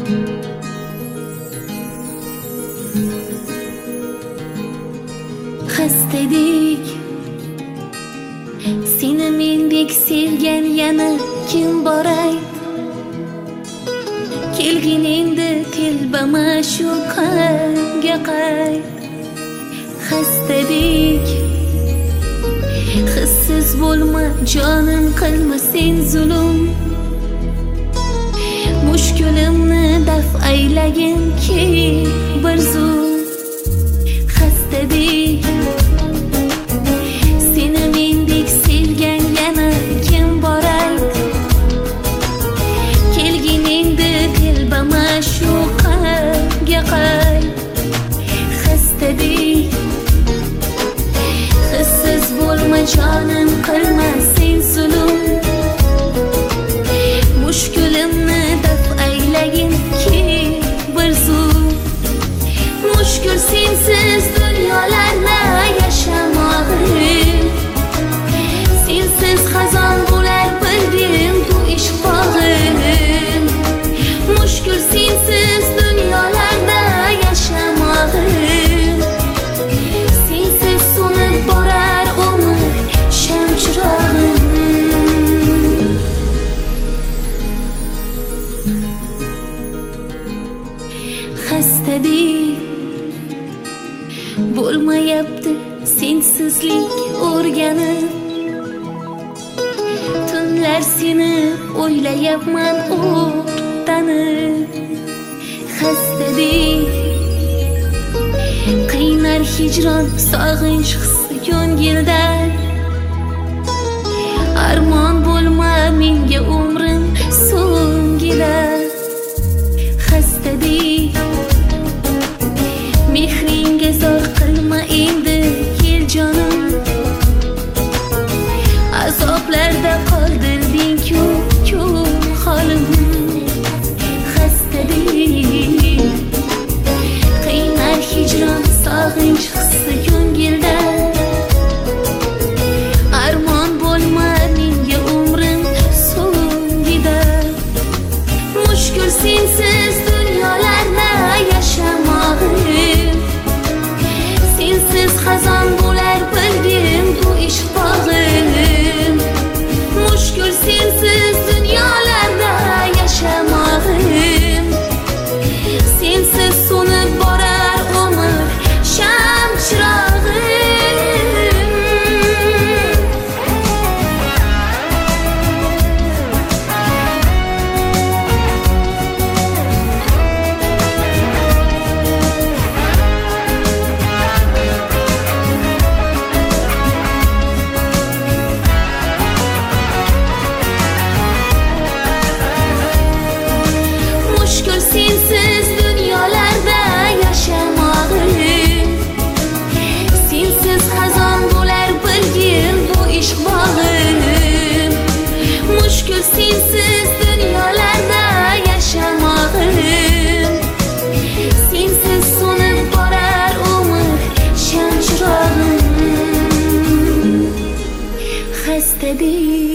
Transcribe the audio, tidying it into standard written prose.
Xastadik seni mendek sevgan yana kim bor ayt? Kelgin endi telbama shu qalbga qayt. Xastadik hissiz bo'lma jonim, qilma sen zulm. Mushkulimni daf aylagin ki bir zum. Xastadik seni mendek sevgan yana kim bor ayt? Kelgin endi telbama shu qalbga qayt. Xastadik hissiz bo'lma jonim, qilma sen zulm. Mushkulimni daf aylagin ki bir zum. Mushkul sensiz dunyolarni yashamog'im. Sensiz xazon bo'lar bildim bu ishq bog'im. Mushkul sensiz dunyolarda yashamog'im. Sensiz so'nib borar umr sham chirog'im. Xastadik bo'lmayapti sensizlik o'rganib. Tunlar seni o'ylayapman o'rtanib. Xastadik qiynar hijron sog'inch hissi ko'ngilda. Armon bo'lma menga umrim so'ngida. Xastadik mehringga zor qilma endi kel jonim. Azoblarda qoldirding-ku holim. Xastadik qiynar hijron sog'inch hissi ko'ngilda. Armon bo'lma menga umrim so'ngida. Mushkul sensiz dunyolarni yashamog'im. Sensiz xazon bo'lar bildim bu ishq bog'im. Mushkul sensiz dunyolarda yashamog'im. Sensiz so'nib borar umr sham chirog'im. Mushkul sensiz dunyolarda yashamog'im. Sensiz xazon bo'lar bilgin bu ishq bog'im. Mushkul sensiz dunyolarda yashamog'im. Sensiz so'nib borar umr sham chirog'im. Xastadik